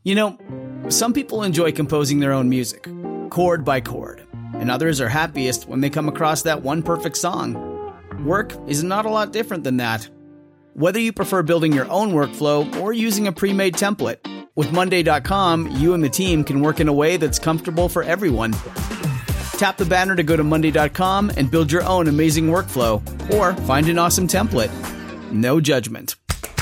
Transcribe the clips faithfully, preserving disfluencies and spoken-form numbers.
You know, some people enjoy composing their own music, chord by chord, and others are happiest when they come across that one perfect song. Work is not a lot different than that. Whether you prefer building your own workflow or using a pre-made template, with Monday dot com, you and the team can work in a way that's comfortable for everyone. Tap the banner to go to Monday dot com and build your own amazing workflow, or find an awesome template. No judgment.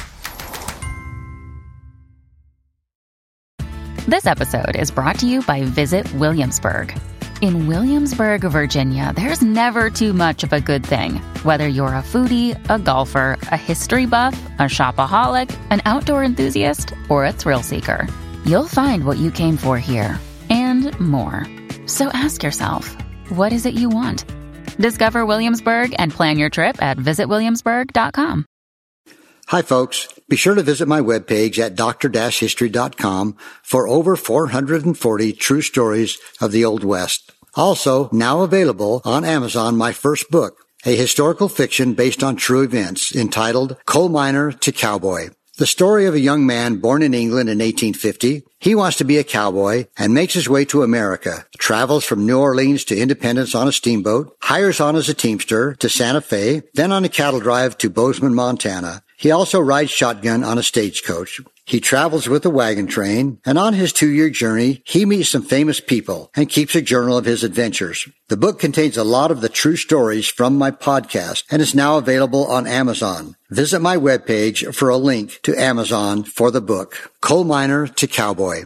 This episode is brought to you by Visit Williamsburg. In Williamsburg, Virginia, there's never too much of a good thing. Whether you're a foodie, a golfer, a history buff, a shopaholic, an outdoor enthusiast, or a thrill seeker, you'll find what you came for here and more. So ask yourself, what is it you want? Discover Williamsburg and plan your trip at visit williamsburg dot com. Hi, folks. Be sure to visit my webpage at d r dash history dot com for over four hundred forty true stories of the Old West. Also, now available on Amazon, my first book, a historical fiction based on true events entitled Coal Miner to Cowboy. The story of a young man born in England in eighteen fifty. He wants to be a cowboy and makes his way to America, travels from New Orleans to Independence on a steamboat, hires on as a teamster to Santa Fe, then on a cattle drive to Bozeman, Montana. He also rides shotgun on a stagecoach. He travels with a wagon train, and on his two-year journey, he meets some famous people and keeps a journal of his adventures. The book contains a lot of the true stories from my podcast and is now available on Amazon. Visit my webpage for a link to Amazon for the book, Coal Miner to Cowboy.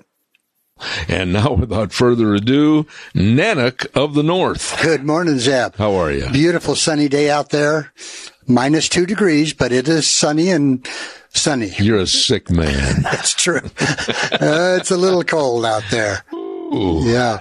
And now, without further ado, Nanook of the North. Good morning, Zeb. How are you? Beautiful sunny day out there. Minus two degrees, but it is sunny and sunny. You're a sick man. That's true. uh, it's a little cold out there. Ooh. Yeah.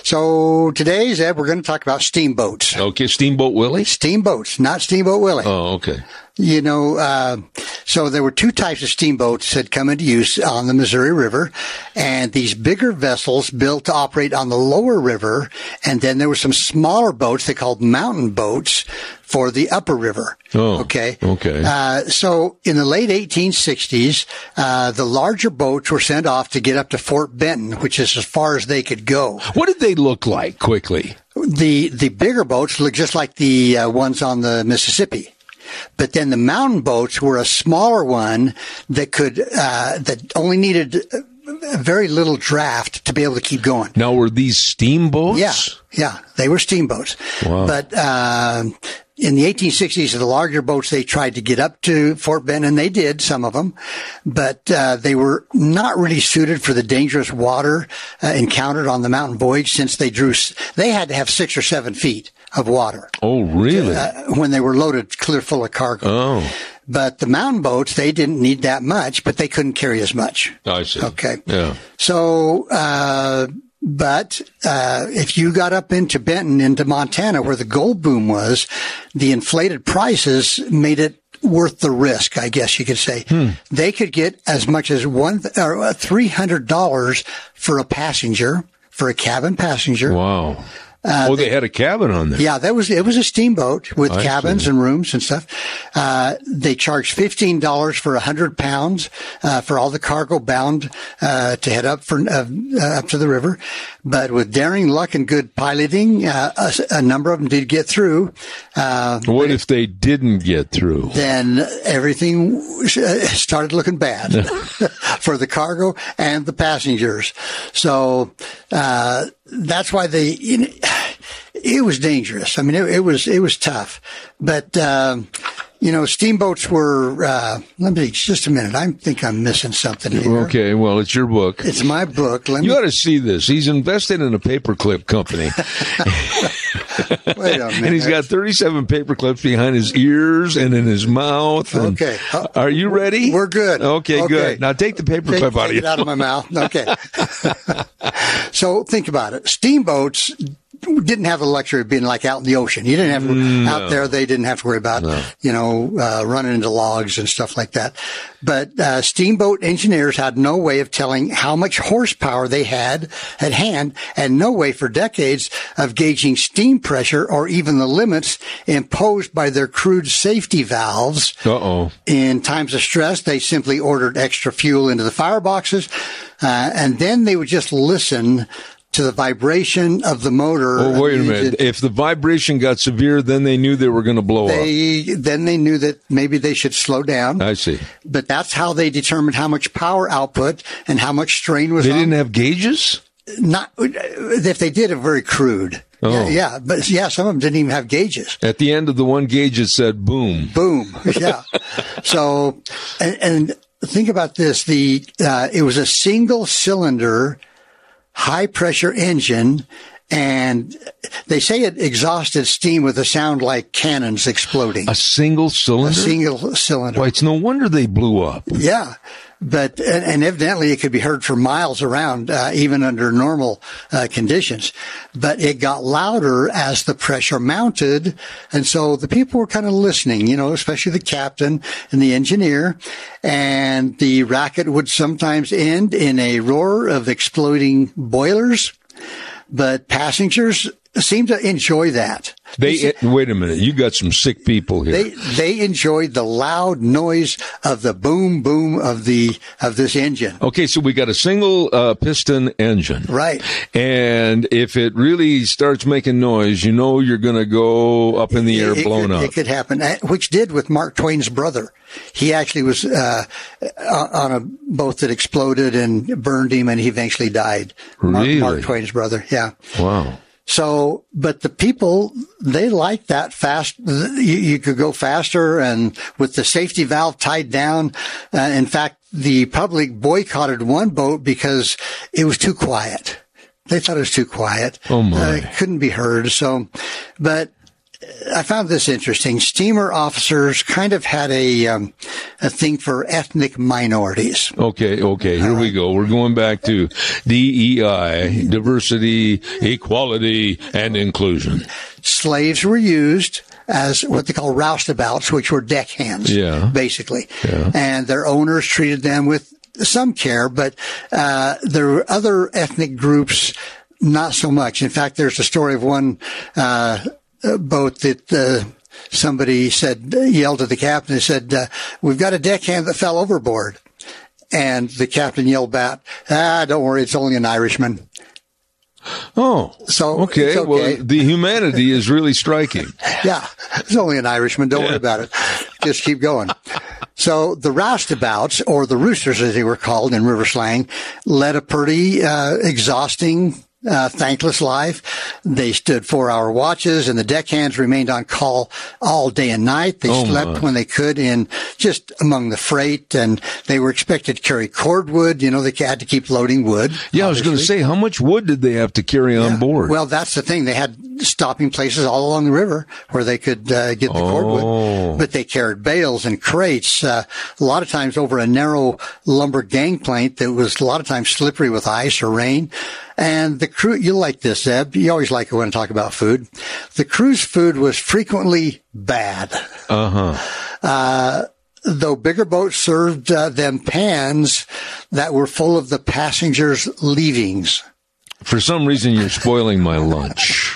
So today, Zeb, we're going to talk about steamboats. Okay, Steamboat Willie? Steamboats, not Steamboat Willie. Oh, okay. You know, uh, so there were two types of steamboats that come into use on the Missouri River, and these bigger vessels built to operate on the lower river, and then there were some smaller boats they called mountain boats for the upper river. Oh, okay. Okay. Uh, so in the late eighteen sixties, uh, the larger boats were sent off to get up to Fort Benton, which is as far as they could go. What did they look like, quickly? The, the bigger boats looked just like the uh, ones on the Mississippi. But then the mountain boats were a smaller one that could, uh, that only needed a very little draft to be able to keep going. Now, were these steamboats? Yeah. Yeah. They were steamboats. Wow. But, uh, in the eighteen sixties, the larger boats, they tried to get up to Fort Benton, and they did, some of them, but uh, they were not really suited for the dangerous water uh, encountered on the mountain voyage, since they drew, they had to have six or seven feet of water. Oh, really? Uh, when they were loaded clear full of cargo. Oh. But the mountain boats, they didn't need that much, but they couldn't carry as much. I see. Okay. Yeah. So, uh, But uh if you got up into Benton, into Montana, where the gold boom was, the inflated prices made it worth the risk, I guess you could say. Hmm. They could get as much as one or three hundred dollars for a passenger, for a cabin passenger. Wow. Uh, oh, they, they had a cabin on there. Yeah, that was, it was a steamboat with I cabins see. and rooms and stuff. Uh, they charged fifteen dollars for a hundred pounds, uh, for all the cargo bound, uh, to head up for, uh, up to the river. But with daring, luck, and good piloting, uh, a, a number of them did get through. Uh, what if they didn't get through? Then everything started looking bad for the cargo and the passengers. So, uh, that's why they, you know, it was dangerous. I mean, it, it was, it was tough, but, um, you know, steamboats were, uh, let me, just a minute. I think I'm missing something here. Okay. Well, it's your book. It's my book. Let you me, ought to see this. He's invested in a paperclip company. Wait a minute. And he's got thirty-seven paper clips behind his ears and in his mouth. And okay. Uh, are you ready? We're good. Okay, okay. good. Now take the paper take, clip out take of your it out of my mouth. Okay. So think about it. Steamboats didn't have the luxury of being like out in the ocean. You didn't have to, no. out there. They didn't have to worry about, no. you know, uh, running into logs and stuff like that. But, uh, steamboat engineers had no way of telling how much horsepower they had at hand and no way for decades of gauging steam pressure or even the limits imposed by their crude safety valves. Uh-oh. In times of stress, they simply ordered extra fuel into the fireboxes, uh, and then they would just listen to the vibration of the motor. Oh, wait a minute. If the vibration got severe, then they knew they were going to blow they, up. Then they knew that maybe they should slow down. I see. But that's how they determined how much power output and how much strain was They on. didn't have gauges? Not, if they did, it very crude. Oh. Yeah, yeah, but yeah, some of them didn't even have gauges. At the end of the one gauge, it said boom. Boom. Yeah. So, and, and think about this. The, uh, it was a single cylinder, high pressure engine, and they say it exhausted steam with a sound like cannons exploding. A single cylinder? A single cylinder. Why, it's no wonder they blew up. Yeah. But, and, and evidently it could be heard for miles around, uh, even under normal, uh, conditions. But it got louder as the pressure mounted. And so the people were kind of listening, you know, especially the captain and the engineer. And the racket would sometimes end in a roar of exploding boilers. But passengers seemed to enjoy that. They, it, wait a minute. You got some sick people here. They, they enjoyed the loud noise of the boom, boom of the, of this engine. Okay. So we got a single, uh, piston engine. Right. And if it really starts making noise, you know, you're going to go up in the air, it, blown it, up. It could happen, which did with Mark Twain's brother. He actually was, uh, on a boat that exploded and burned him, and he eventually died. Really? Mark, Mark Twain's brother. Yeah. Wow. So, but the people, they liked that fast. You, you could go faster, and with the safety valve tied down. Uh, in fact, the public boycotted one boat because it was too quiet. They thought it was too quiet. Oh my. Uh, it couldn't be heard. So, but I found this interesting. Steamer officers kind of had a, um, a thing for ethnic minorities. Okay, okay, here we go. We're going back to D E I, diversity, equality, and inclusion. Slaves were used as what they call roustabouts, which were deckhands, yeah. basically. Yeah. And their owners treated them with some care, but uh, there were other ethnic groups, not so much. In fact, there's a story of one uh boat that uh, somebody said, yelled at the captain and said, uh, we've got a deckhand that fell overboard. And the captain yelled back, ah, don't worry, it's only an Irishman. Oh, so okay. It's okay. Well, the humanity is really striking. Yeah, it's only an Irishman. Don't yeah. worry about it. Just keep going. So the roustabouts, or the roosters as they were called in river slang, led a pretty uh, exhausting Uh, thankless life. They stood four-hour watches, and the deckhands remained on call all day and night. They oh slept my. when they could in just among the freight, and they were expected to carry cordwood. You know, they had to keep loading wood. Yeah, obviously. I was going to say, how much wood did they have to carry on yeah. board? Well, that's the thing. They had stopping places all along the river where they could uh, get the oh. cordwood. But they carried bales and crates, uh, a lot of times over a narrow lumber gangplank that was a lot of times slippery with ice or rain. And the crew, you like this, Zeb. You always like it when I talk about food. The crew's food was frequently bad. Uh-huh. Uh, though bigger boats served uh, them pans that were full of the passengers' leavings. For some reason, you're spoiling my lunch.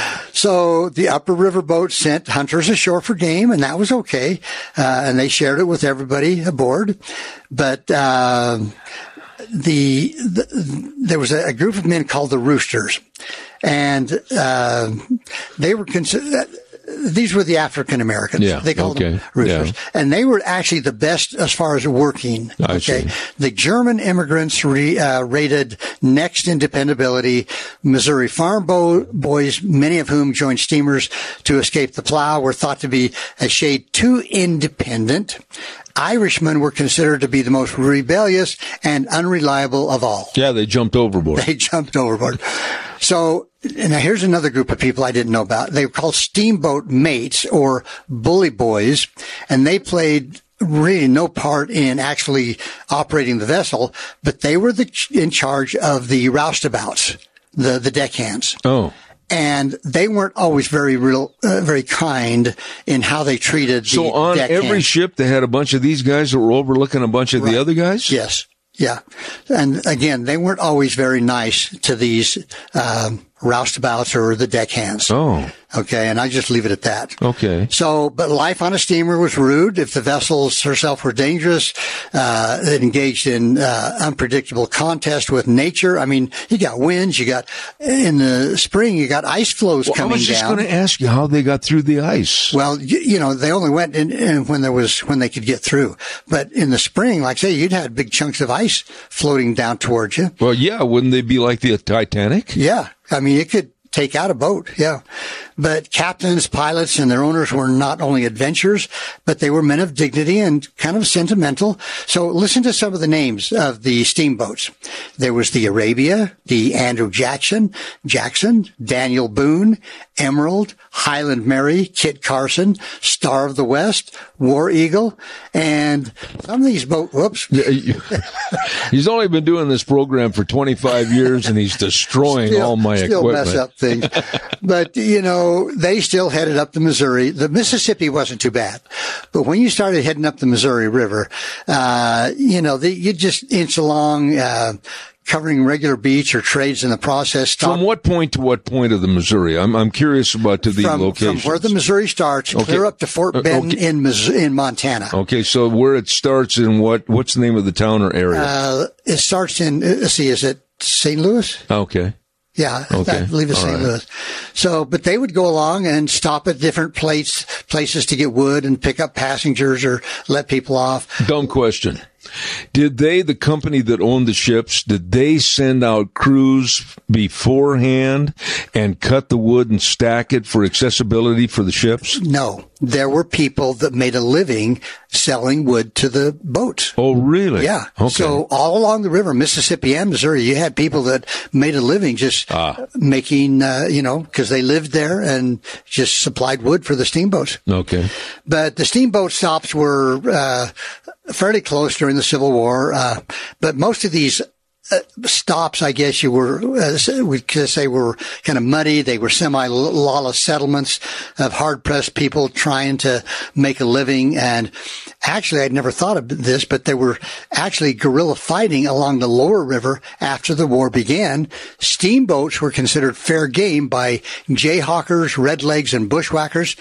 So the upper river boat sent hunters ashore for game, and that was okay. Uh, and they shared it with everybody aboard. But, uh, The, the there was a, a group of men called the Roosters, and uh, they were considered. These were the African Americans. Yeah, they called okay. them Roosters, yeah. And they were actually the best as far as working. I okay, see. The German immigrants re, uh, rated next in dependability. Missouri farm bo- boys, many of whom joined steamers to escape the plow, were thought to be a shade too independent. Irishmen were considered to be the most rebellious and unreliable of all. Yeah, they jumped overboard. They jumped overboard. So, now here's another group of people I didn't know about. They were called steamboat mates, or bully boys, and they played really no part in actually operating the vessel, but they were the, in charge of the roustabouts, the, the deckhands. Oh. And they weren't always very real, uh, very kind in how they treated the So on deckhand. every ship, they had a bunch of these guys that were overlooking a bunch of Right. the other guys? Yes. Yeah. And again, they weren't always very nice to these um, roustabouts or the deckhands. Oh. Okay. And I just leave it at that. Okay. So, but life on a steamer was rude. If the vessels herself were dangerous, uh, it engaged in uh, unpredictable contest with nature. I mean, you got winds, you got, in the spring, you got ice flows Well, I coming was just down. going to ask you how they got through the ice. Well, you, you know, they only went in, in when there was, when they could get through. But in the spring, like I say, you'd had big chunks of ice floating down towards you. Well, yeah, wouldn't they be like the Titanic? Yeah. I mean, it could take out a boat. Yeah. But captains, pilots, and their owners were not only adventurers, but they were men of dignity and kind of sentimental. So listen to some of the names of the steamboats. There was the Arabia, the Andrew Jackson, Jackson, Daniel Boone, Emerald, Highland Mary, Kit Carson, Star of the West, War Eagle, and some of these boats, whoops. He's only been doing this program for twenty-five years, and he's destroying Still, all my still equipment. mess up things. But, you know, they still headed up the Missouri. The Mississippi wasn't too bad. But when you started heading up the Missouri River, uh, you know, the, you just inch along, uh, covering regular beach or trades in the process. Stop. From what point to what point of the Missouri? I'm I'm curious about to the From, locations. from where the Missouri starts, Okay. clear up to Fort Uh, Benton okay. in Mis- in Montana. Okay, so where it starts in what? What's the name of the town or area? Uh, it starts in, uh, let's see, is it Saint Louis? okay. Yeah, Okay. I believe it's All Saint right. Louis. So, but they would go along and stop at different place, places to get wood and pick up passengers or let people off. Dumb question. Did they, the company that owned the ships, did they send out crews beforehand and cut the wood and stack it for accessibility for the ships? No, there were people that made a living selling wood to the boats. Oh, really? Yeah. Okay. So all along the river, Mississippi and Missouri, you had people that made a living just Ah. making, uh, you know, because they lived there and just supplied wood for the steamboats. Okay. But the steamboat stops were uh, fairly close during the Civil War. Uh, but most of these uh, stops, I guess you were, uh, we could say were kind of muddy. They were semi-lawless settlements of hard-pressed people trying to make a living. And actually, I'd never thought of this, but there were actually guerrilla fighting along the lower river after the war began. Steamboats were considered fair game by jayhawkers, redlegs, and bushwhackers.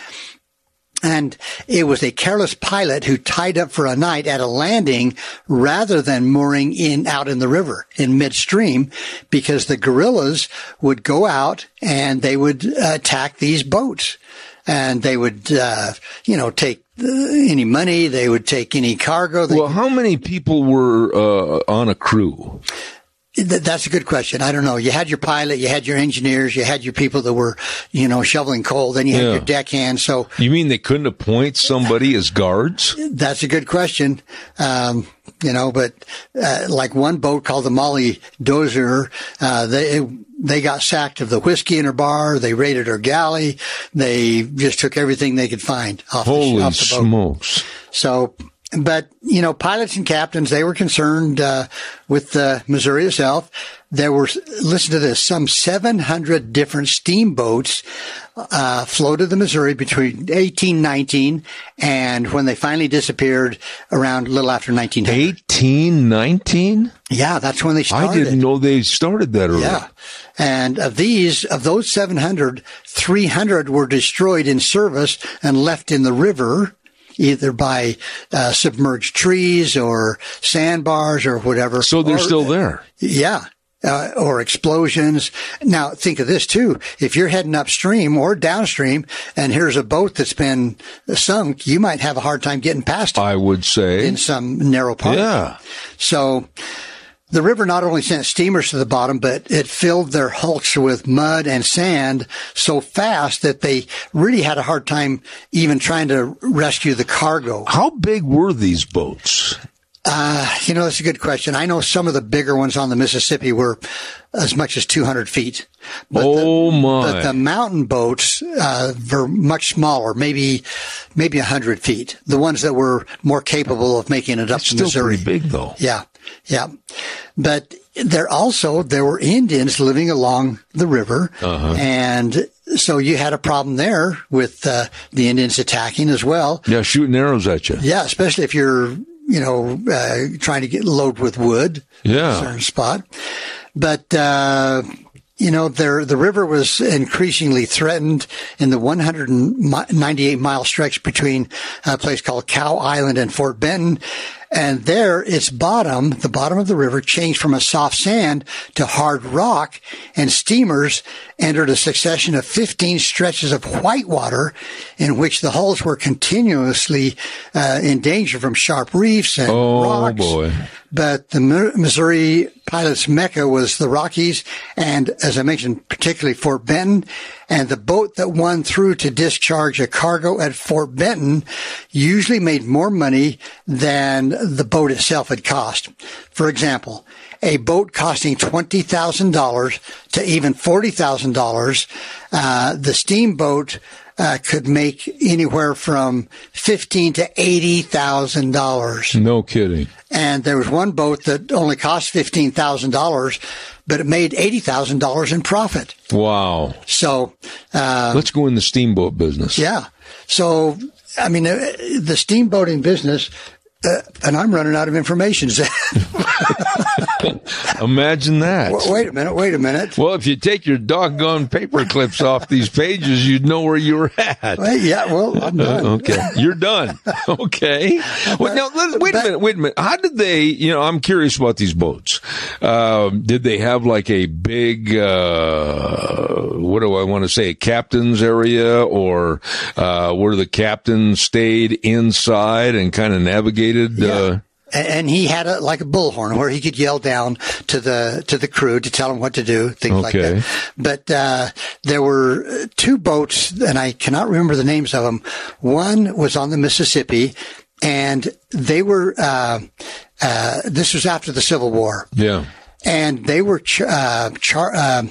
And it was a careless pilot who tied up for a night at a landing rather than mooring in out in the river in midstream, because the guerrillas would go out and they would uh, attack these boats, and they would, uh, you know, take uh, any money. They would take any cargo. They, Well, how many people were uh, on a crew? Th- That's a good question. I don't know. You had your pilot, you had your engineers, you had your people that were, you know, shoveling coal. Then you had Yeah. your deckhands. So You mean they couldn't appoint somebody as guards? that's a good question. Um, you know, but uh, like one boat called the Molly Dozier, uh, they they got sacked of the whiskey in her bar. They raided her galley. They just took everything they could find off the, Holy off the boat. smokes. So, but, you know, pilots and captains, they were concerned uh, with the Missouri itself. There were, listen to this, some seven hundred different steamboats uh, floated the Missouri between eighteen nineteen and when they finally disappeared around a little after nineteen hundred. eighteen nineteen? Yeah, that's when they started. I didn't know they started that early. Yeah. And of these, of those seven hundred, three hundred were destroyed in service and left in the river, either by uh, submerged trees or sandbars or whatever. So they're Or- still there. Yeah. Uh, or explosions. Now, think of this too. If you're heading upstream or downstream and here's a boat that's been sunk, you might have a hard time getting past it I would say. in some narrow part. Yeah. So the river not only sent steamers to the bottom, but it filled their hulks with mud and sand so fast that they really had a hard time even trying to rescue the cargo. How big were these boats? Uh, you know, that's a good question. I know some of the bigger ones on the Mississippi were as much as two hundred feet. But Oh, the, my. But the mountain boats, uh, were much smaller, maybe, maybe a hundred feet. The ones that were more capable of making it up It's to still Missouri. pretty big, though. Yeah. Yeah. But there also, there were Indians living along the river, uh-huh. and so you had a problem there with uh, the Indians attacking as well. Yeah, shooting arrows at you. Yeah, especially if you're, you know, uh, trying to get load with wood. Yeah. A certain spot. But, uh, you know, there, the river was increasingly threatened in the one hundred ninety-eight mile stretch between a place called Cow Island and Fort Benton. And there, its bottom, the bottom of the river, changed from a soft sand to hard rock, and steamers entered a succession of fifteen stretches of whitewater in which the hulls were continuously uh, in danger from sharp reefs and oh, rocks. Oh, boy. But the Missouri pilot's mecca was the Rockies, and as I mentioned, particularly Fort Benton. And the boat that won through to discharge a cargo at Fort Benton usually made more money than the boat itself had cost. For example, a boat costing twenty thousand dollars to even forty thousand dollars, uh, the steamboat uh, could make anywhere from fifteen thousand to eighty thousand dollars. No kidding. And there was one boat that only cost fifteen thousand dollars, but it made eighty thousand dollars in profit. Wow. So, uh, let's go in the steamboat business. Yeah. So, I mean, uh, the steamboating business, uh, and I'm running out of information. Imagine that. W- wait a minute. Wait a minute. Well, if you take your doggone paper clips off these pages, you'd know where you were at. Well, yeah. Well, I'm done. Uh, okay. You're done. Okay. Well, now, let, wait a minute. Wait a minute. How did they, you know, I'm curious about these boats. Um, did they have like a big, uh, what do I want to say, a captain's area, or, uh, where the captain stayed inside and kind of navigated, yeah. uh, And he had a, like a bullhorn where he could yell down to the, to the crew to tell them what to do, things okay. like that. But, uh, there were two boats, and I cannot remember the names of them. One was on the Mississippi, and they were, uh, uh, this was after the Civil War. Yeah. And they were, ch- uh, char- uh,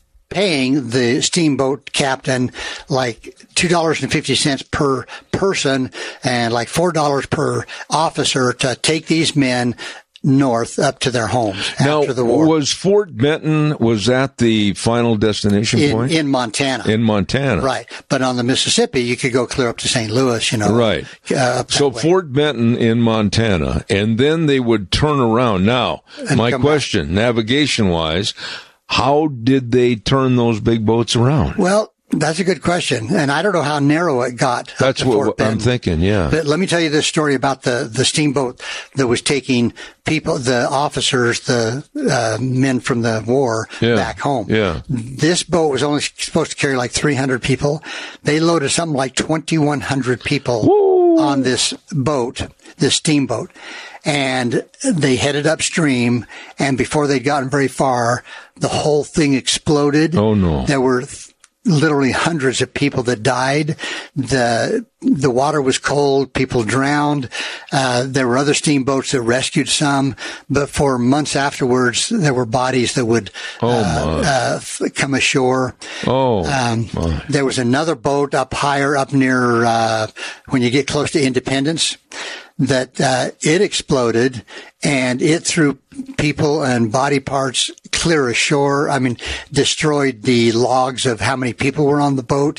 paying the steamboat captain like two dollars and fifty cents per person and like four dollars per officer to take these men north up to their homes now, after the war. Was Fort Benton, was that the final destination in, point? In Montana. In Montana. Right. But on the Mississippi, you could go clear up to Saint Louis, you know. Right. Uh, so way. Fort Benton in Montana, and then they would turn around. Now, and my question, navigation-wise, how did they turn those big boats around? Well, that's a good question. And I don't know how narrow it got. That's what I'm thinking, yeah. But let me tell you this story about the, the steamboat that was taking people, the officers, the uh, men from the war yeah. back home. Yeah. This boat was only supposed to carry like three hundred people. They loaded something like twenty-one hundred people Woo! On this boat, this steamboat. And they headed upstream, and before they'd gotten very far, the whole thing exploded. Oh, no. There were th- literally hundreds of people that died. The the water was cold. People drowned. Uh, there were other steamboats that rescued some, but for months afterwards, there were bodies that would oh, uh, uh, f- come ashore. Oh, um, there was another boat up higher, up near uh, when you get close to Independence, that uh, it exploded, and it threw people and body parts clear ashore. I mean, destroyed the logs of how many people were on the boat.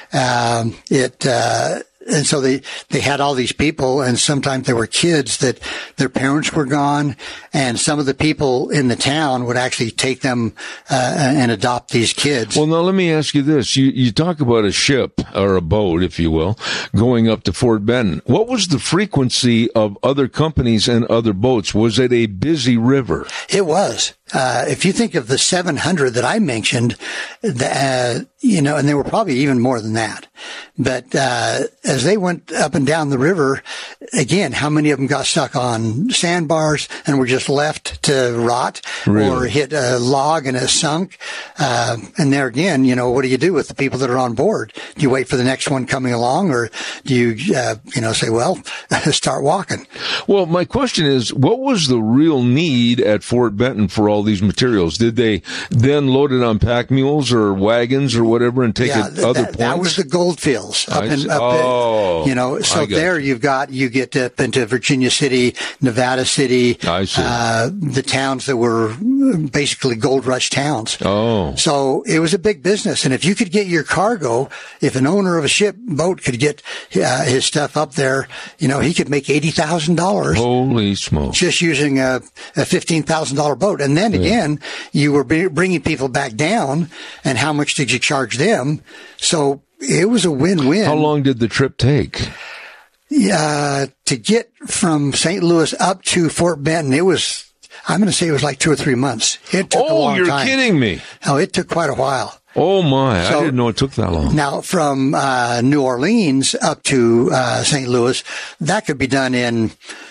Um, it, uh, and so they, they had all these people, and sometimes there were kids that their parents were gone, and some of the people in the town would actually take them, uh, and adopt these kids. Well, now let me ask you this. You, you talk about a ship, or a boat, if you will, going up to Fort Benton. What was the frequency of other companies and other boats? Was it a busy river? It was. Uh, if you think of the seven hundred that I mentioned, the, uh, you know, and there were probably even more than that. But, uh, as they went up and down the river, again, how many of them got stuck on sandbars and were just left to rot really? Or hit a log and it sunk? Uh, and there again, you know, what do you do with the people that are on board? Do you wait for the next one coming along, or do you, uh, you know, say, well, start walking? Well, my question is, what was the real need at Fort Benton for all these materials? Did they then load it on pack mules or wagons or whatever and take yeah, it other that, points? That was the gold fields up I in, see. up oh, in, you know, so there you. you've got, you get up into Virginia City, Nevada City, I see. Uh, the towns that were basically gold rush towns. Oh. So it was a big business. And if you could get your cargo, if an owner of a ship boat could get uh, his stuff up there, you know, he could make eighty thousand dollars. Holy smokes. Just using a, a fifteen thousand dollars boat. And then again, yeah. you were b- bringing people back down, and how much did you charge them? So it was a win-win. How long did the trip take? Yeah, to get from Saint Louis up to Fort Benton, it was, I'm going to say it was like two or three months. It took oh, a long you're time. kidding me. Oh, it took quite a while. Oh, my. So, I didn't know it took that long. Now, from uh, New Orleans up to uh, Saint Louis, that could be done in,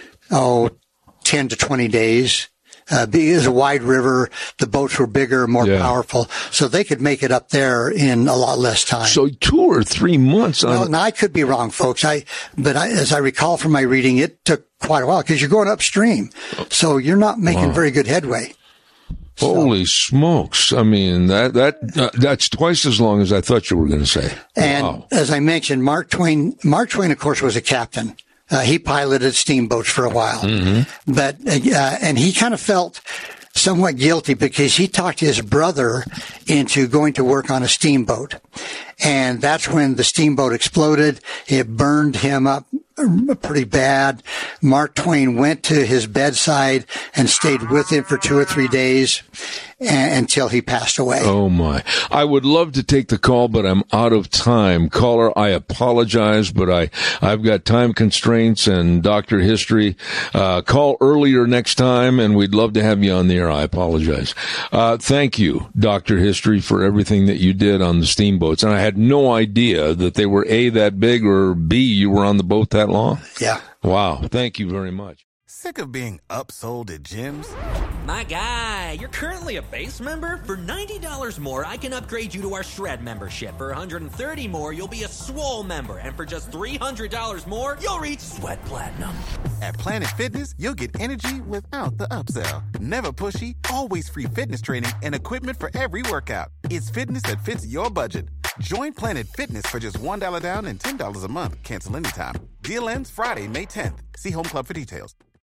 oh, ten to twenty days. Uh, it is a wide river. The boats were bigger, more yeah. powerful, so they could make it up there in a lot less time. So two or three months. Well, on... now I could be wrong, folks. I, but I, as I recall from my reading, it took quite a while because you're going upstream, so you're not making wow. very good headway. So, holy smokes! I mean that that uh, that's twice as long as I thought you were going to say. And wow. as I mentioned, Mark Twain. Mark Twain, of course, was a captain. Uh, he piloted steamboats for a while, mm-hmm. but uh, and he kind of felt somewhat guilty because he talked his brother into going to work on a steamboat, and that's when the steamboat exploded. It burned him up pretty bad. Mark Twain went to his bedside and stayed with him for two or three days a- until he passed away. Oh, my. I would love to take the call, but I'm out of time. Caller, I apologize, but I, I've got time constraints and Doctor History. Uh, call earlier next time, and we'd love to have you on the air. I apologize. Uh, thank you, Doctor History, for everything that you did on the steamboats. And I had no idea that they were A, that big, or B, you were on the boat that long. Yeah. Wow. Thank you very much. Sick of being upsold at gyms? My guy, you're currently a base member? For ninety dollars more, I can upgrade you to our Shred membership. For one hundred thirty dollars more, you'll be a Swole member. And for just three hundred dollars more, you'll reach Sweat Platinum. At Planet Fitness, you'll get energy without the upsell. Never pushy, always free fitness training and equipment for every workout. It's fitness that fits your budget. Join Planet Fitness for just one dollar down and ten dollars a month. Cancel anytime. Deal ends Friday, May tenth. See Home Club for details.